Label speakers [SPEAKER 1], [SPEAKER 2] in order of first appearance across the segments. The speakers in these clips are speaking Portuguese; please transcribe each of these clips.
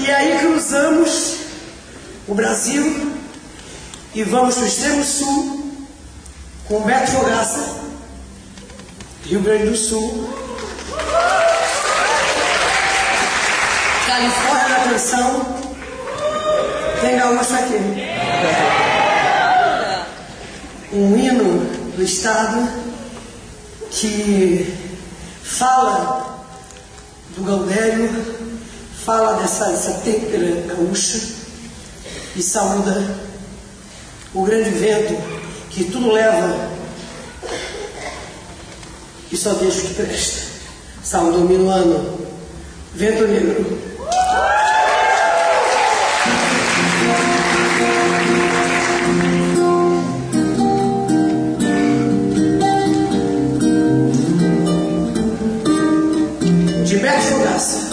[SPEAKER 1] E aí cruzamos o Brasil e vamos para o extremo sul com Beto Fogaça, Rio Grande do Sul, Califórnia da Canção, tem gaúcho aqui. Um hino do estado que fala do Gaudério, fala dessa têmpera gaúcha e saúda o grande vento que tudo leva e só deixa o que presta. Saúda o minuano, vento negro. De Beto Fogaça.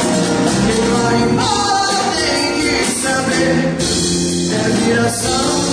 [SPEAKER 2] Coração